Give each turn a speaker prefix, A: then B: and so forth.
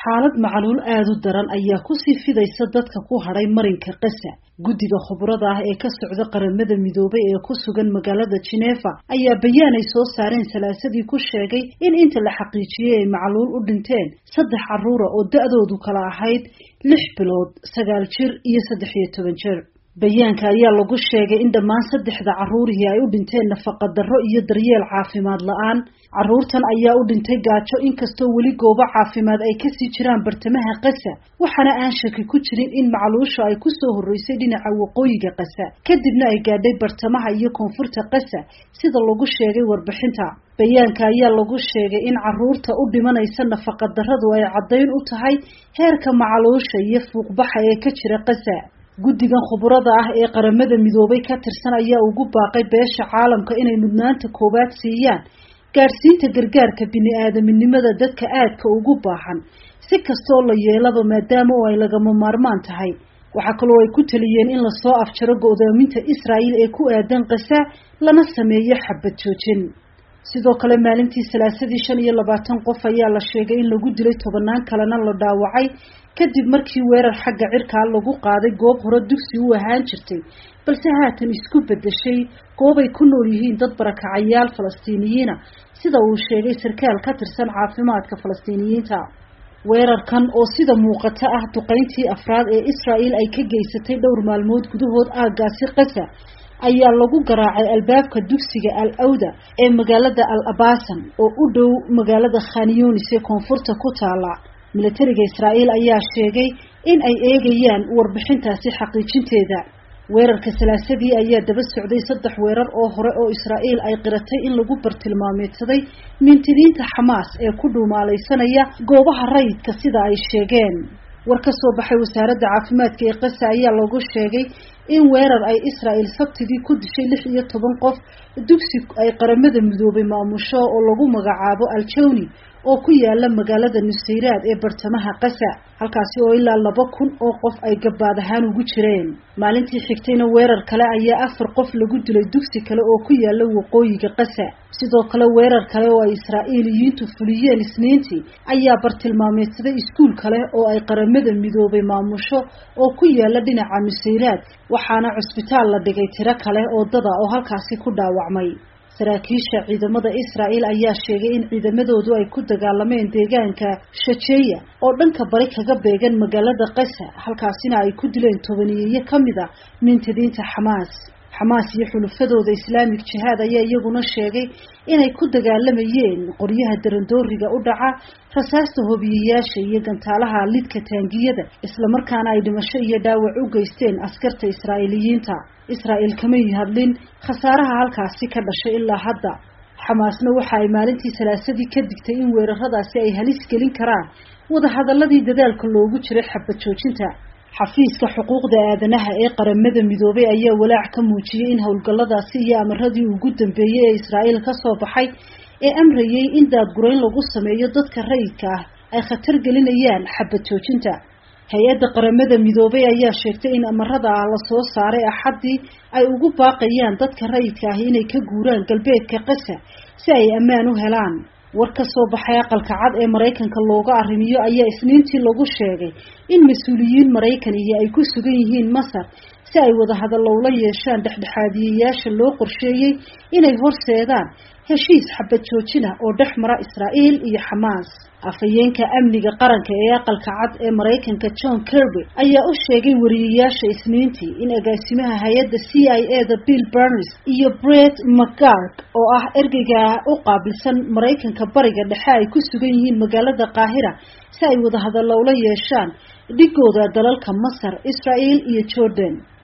A: xaalad macaluul aad u daran ayaa ku sii fidaysa dadka ku hadhay marinka Gaza. Guddiga khubarada ah ee ka socda qaramada midoobay ee ku sugan magaalada Geneva ayaa bayaan ay soo saareen Salaasadii ku sheegay in inta la xaqiijiyay ay macaluul u dhinteen 3 carruur oo da'doodu kala ahayd 6 bilood, 9 jir iyo 13 jir. Bayaanka ayaa lagu sheegay in dhammaan 3 carruurihii ay u dhinteen nafaqa darro iyo daryeel caafimaad la'aan. Carruurtan ayaa u dhintay gaajo inkastoo weli goobo caafimaad ay ka sii jiraan bartamaha Gaza, waxaana aan shaki ku jirin in macaluusha ay ku soo horeysay dhinaca waqooyiga Gaza, kadibna ay gaadhay bartamaha iyo koonfurta Gaza sida lagu sheegay warbixinta. Bayaanka ayaa lagu sheegay in carruurta u dhimanaysa nafaqa darradu ay caddayn u tahay heerka macaluusha iyo fuuqbaxa ee ka jira Gaza. Guddigan khubarada ah ee qaramada midoobay ka tirsan ayaa ugu baaqay beesha caalamka inay mudnaanta koowaad siiyaan gaarsiinta gargaarka bini'aadamnimada dadka aadka ugu baahan si kastoo la yeelaba maadaama ay lagama maarmaan tahay. Waxa kale oo ay ku taliyeen in la soo afjaro go'doominta Israa'iil ee ku aadan Gaza lana sameeyo xabad joojin. sidoo kale maalintii Salaasadii 25 qof ayaa la sheegay in lagu dilay 10 kalena la dhaawacay kadib markii weerar xagga cirka lagu qaaday goob hore dugsi u ahaan jirtay balse haatan isku bedeshay goob ay ku nool yihiin dad barakacayaal Falastiiniyiin sida uu sheegay sarkaal ka tirsan caafimaadka Falastiiniyiinta. weerarkan oo sida muuqata ah duqeyntii afraad ee Israa'iil ay ka geysatay dhowr maalmood gudahood aaggaasi Gaza ayaa lagu garaacay albaabka dugsiga Al-Awda ee magaalada Al-Abasan oo u dhow magaalada Khan Yunis ee koonfurta ku taala. Militariga Israa'iil ayaa sheegay in ay eegayaan warbixintaasi xaqiijinteeda. weerarka Salaasadii ayaa daba socday 3 weerar oo hore oo Israa'iil ay qiratay in lagu bartilmaameedsaday mintidiinta Xamaas ee ku dhuumaalaysanaya goobaha rayidka sida ay sheegeen. war ka soo baxay wasaaradda caafimaadka ee Gaza ayaa lagu sheegay in weerar ay Israa'iil Sabtidii ku dishay 16 qof dugsi ay qaramada midoobay maamusho oo lagu magacaabo Al-Jawni oo ku yaala magaalada Nusayraad ee bartamaha Gaza, halkaasi oo ilaa 2,000 oo qof ay gabaad ahaan ugu jireen. maalintii xigtayna weerar kale ayaa 4 qof lagu dilay dugsi kale oo ku yaala waqooyiga Gaza. sidoo kale weerar kale oo ay Israa'iiliyiintu fuliyeen Isniintii ayaa bartilmaameedsaday iskuul kale oo ay qaramada midoobay maamusho oo ku yaala dhinaca Nusayraad, waxaana cusbitaal la dhigay tiro kale oo dad ah oo halkaasi ku dhaawacmay. saraakiisha ciidamada Israa'iil ayaa sheegay in ciidamadoodu ay ku dagaalameen deegaanka Shajeeya oo dhanka bari kaga beegan magaalada Gaza, halkaasina ay ku dileen 10 kamid ah mintidiinta Xamaas. Xamaas iyo xulufadooda Islaamic Jihad ayaa iyaguna sheegay inay ku dagaalamayeen qoryaha darandooriga u dhaca, rasaasta hobiyeyaasha iyo gantaalaha lidka taangiyada, isla markaana ay dhimasho iyo dhaawac u geysteen askarta Israa'iiliyiinta. Israa'iil kama hadlin khasaaraha halkaasi ka dhashay ilaa hadda. Xamaasna waxa ay maalintii Salaasadii ka digtay in weeraradaasi ay halis gelin karaan wada hadaladii dadaalka loogu jiray xabad joojinta. xafiiska xuquuqda aadanaha ee qaramada midoobay ayaa walaac ka muujiyay in howlgalladaasi iyo amaradii ugu dambeeyay ee Israa'iil ka soo baxay ee amrayay in daadgurayn lagu sameeyo dadka rayidka ah ay khatar gelinayaan xabad joojinta. hay-adda qaramada midoobay ayaa sheegtay in amarada la soo saaray Axaddii ay ugu baaqayaan dadka rayidka ah inay ka guuraan galbeedka Gaza si ay ammaan u helaan. war ka soo baxay aqalka cad ee Mareykanka looga arrimiyo ayaa Isniintii lagu sheegay in mas'uuliyiin Mareykanka ay ku sugan yihiin Masar si ay wada hadal la yeeshaan dhexdhexaadiyeyaasha loo qorsheeyay inay horseedaan heshiis xabad joojin ah oo dhexmara Israa'iil iyo Xamaas. afhayeenka amniga qaranka ee aqalka cad ee Mareykanka John Kirby ayaa u sheegay wariyeyaasha Isniintii in agaasimaha hay'adda CIA-da Bill Burns iyo Brett McGurk oo ah ergeyga u qaabilsan Mareykanka bariga dhexe ay ku sugan yihiin magaalada Qaahira si ay wada hadal la yeeshaan dhigooda dalalka Masar, Israa'iil iyo Jordan.